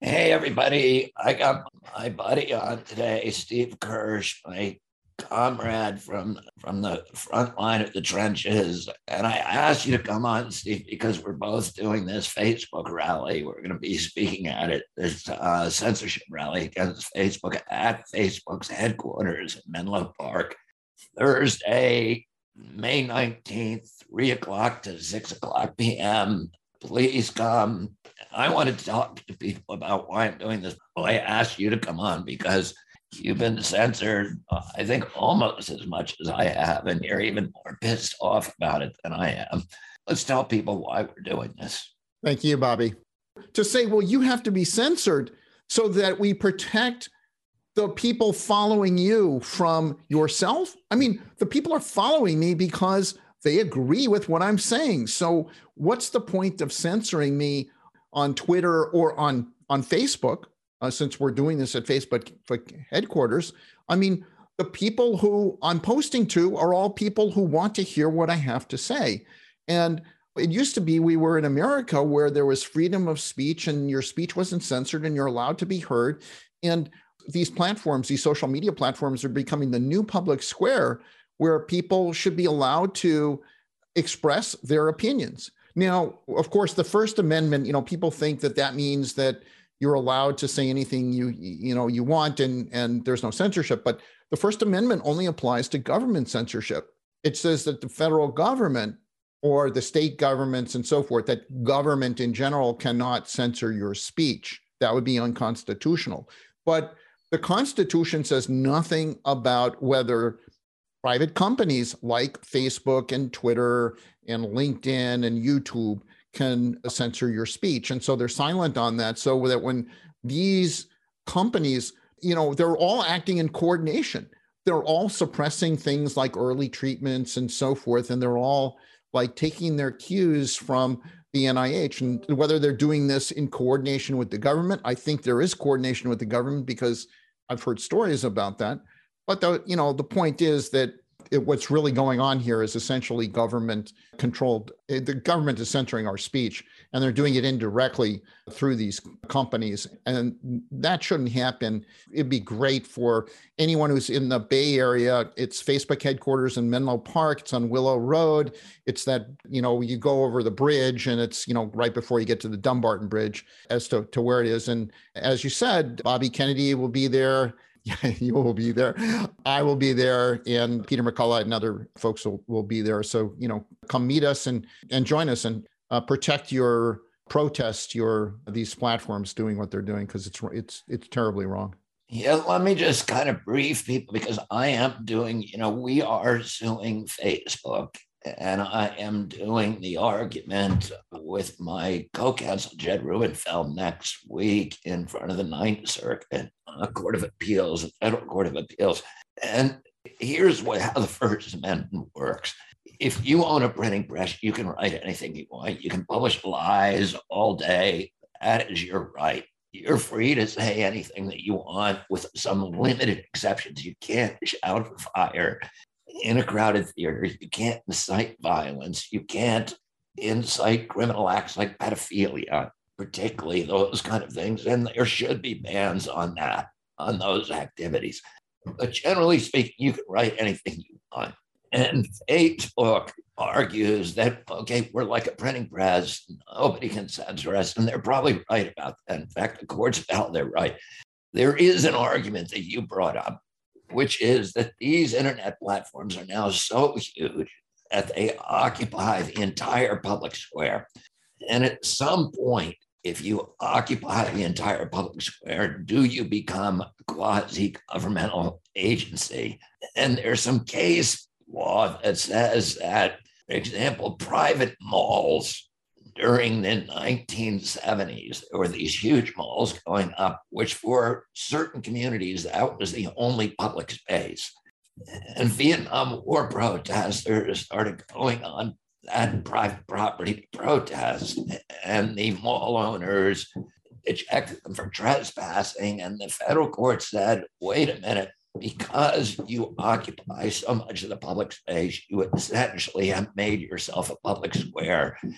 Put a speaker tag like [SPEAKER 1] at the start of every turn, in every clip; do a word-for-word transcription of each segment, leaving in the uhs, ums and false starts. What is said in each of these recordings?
[SPEAKER 1] Hey, everybody. I got my buddy on today, Steve Kirsch, my comrade from, from the front line of the trenches. And I asked you to come on, Steve, because we're both doing this Facebook rally. We're going to be speaking at it, this uh, censorship rally against Facebook at Facebook's headquarters in Menlo Park, Thursday, May nineteenth, three o'clock to six o'clock p m Please come. I wanted to talk to people about why I'm doing this. Well, I asked you to come on because you've been censored, uh, I think, almost as much as I have, and you're even more pissed off about it than I am. Let's tell people why we're doing this.
[SPEAKER 2] Thank you, Bobby. To say, well, you have to be censored so that we protect the people following you from yourself. I mean, the people are following me because they agree with what I'm saying. So what's the point of censoring me on Twitter or on, on Facebook, uh, since we're doing this at Facebook headquarters? I mean, the people who I'm posting to are all people who want to hear what I have to say. And it used to be we were in America where there was freedom of speech and your speech wasn't censored and you're allowed to be heard. And these platforms, these social media platforms are becoming the new public square where people should be allowed to express their opinions. Now, of course, the First Amendment, you know, people think that that means that you're allowed to say anything you, you know, you want and, and there's no censorship. But the First Amendment only applies to government censorship. It says that the federal government or the state governments and so forth, that government in general cannot censor your speech. That would be unconstitutional. But the Constitution says nothing about whether private companies like Facebook and Twitter and LinkedIn and YouTube can censor your speech. And so they're silent on that, so that when these companies, you know, they're all acting in coordination. They're all suppressing things like early treatments and so forth. And they're all like taking their cues from the N I H. And whether they're doing this in coordination with the government, I think there is coordination with the government because I've heard stories about that. But the, you know, the point is that it, what's really going on here is essentially government controlled. The government is censoring our speech, and they're doing it indirectly through these companies. And that shouldn't happen. It'd be great for anyone who's in the Bay Area. It's Facebook headquarters in Menlo Park. It's on Willow Road. It's that, you know, you go over the bridge and it's, you know, right before you get to the Dumbarton Bridge as to, to where it is. And as you said, Bobby Kennedy will be there. You will be there. I will be there, and Peter McCullough and other folks will, will be there. So, you know, come meet us and and join us and uh, protect your protest, your these platforms doing what they're doing, because it's it's it's terribly wrong.
[SPEAKER 1] Yeah, let me just kind of brief people because I am doing, you know, we are suing Facebook. And I am doing the argument with my co-counsel, Jed Rubenfeld, next week in front of the Ninth Circuit uh, Court of Appeals, the Federal Court of Appeals. And here's what, how the First Amendment works. If you own a printing press, you can write anything you want. You can publish lies all day. That is your right. You're free to say anything that you want with some limited exceptions. You can't shout fire in a crowded theater. You can't incite violence. You can't incite criminal acts like pedophilia, particularly those kind of things. And there should be bans on that, on those activities. But generally speaking, you can write anything you want. And Facebook argues that, okay, we're like a printing press. Nobody can censor us. And they're probably right about that. In fact, the courts felt they're right. There is an argument that you brought up, which is that these internet platforms are now so huge that they occupy the entire public square. And at some point, if you occupy the entire public square, do you become a quasi-governmental agency? And there's some case law that says that, for example, private malls during the nineteen seventies, there were these huge malls going up, which for certain communities, that was the only public space. And Vietnam War protesters started going on that private property to protest, and the mall owners ejected them for trespassing. And the federal court said, wait a minute, because you occupy so much of the public space, you essentially have made yourself a public square.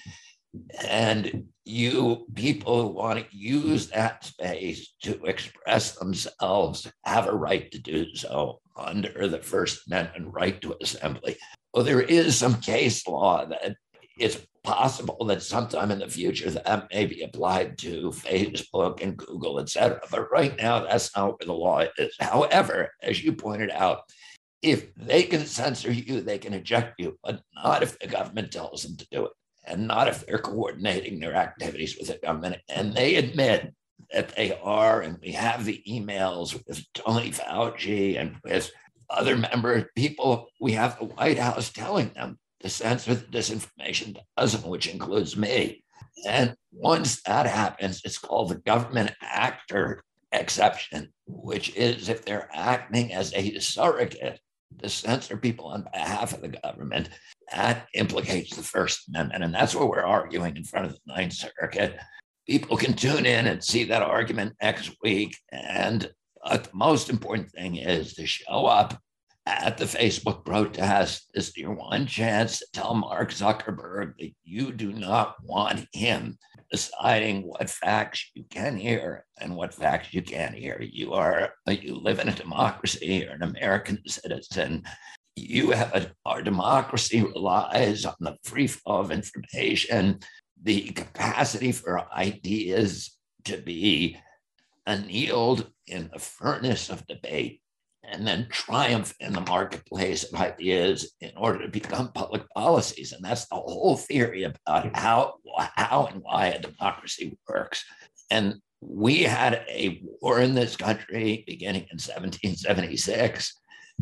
[SPEAKER 1] And you people who want to use that space to express themselves have a right to do so under the First Amendment right to assembly. Well, there is some case law that it's possible that sometime in the future that may be applied to Facebook and Google, et cetera. But right now, that's not where the law is. However, as you pointed out, if they can censor you, they can eject you, but not if the government tells them to do it, and not if they're coordinating their activities with the government. And they admit that they are, and we have the emails with Tony Fauci and with other members, people, we have the White House telling them to censor the disinformation doesn't, which includes me. And once that happens, it's called the government actor exception, which is if they're acting as a surrogate to censor people on behalf of the government, that implicates the First Amendment. And that's what we're arguing in front of the Ninth Circuit. People can tune in and see that argument next week. And uh, the most important thing is to show up at the Facebook protest. This is your one chance to tell Mark Zuckerberg that you do not want him deciding what facts you can hear and what facts you can't hear. You are, you live in a democracy, you're an American citizen. You have a, our democracy relies on the free flow of information, the capacity for ideas to be annealed in the furnace of debate and then triumph in the marketplace of ideas in order to become public policies. And that's the whole theory about how, how and why a democracy works. And we had a war in this country beginning in seventeen seventy-six,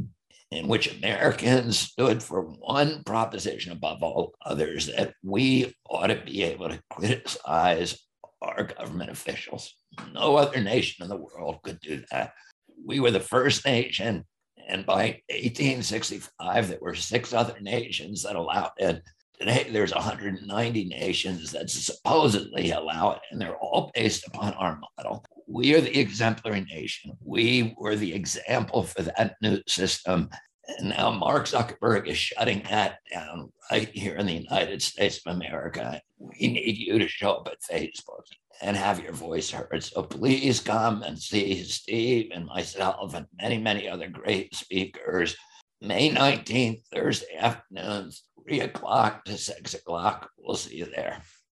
[SPEAKER 1] in which Americans stood for one proposition above all others, that we ought to be able to criticize our government officials. No other nation in the world could do that. We were the first nation, and by eighteen sixty-five, there were six other nations that allowed it. Today, there's one hundred ninety nations that supposedly allow it, and they're all based upon our model. We are the exemplary nation. We were the example for that new system. And now Mark Zuckerberg is shutting that down right here in the United States of America. We need you to show up at Facebook and have your voice heard. So please come and see Steve and myself and many, many other great speakers. May nineteenth, Thursday afternoon, three o'clock to six o'clock. We'll see you there.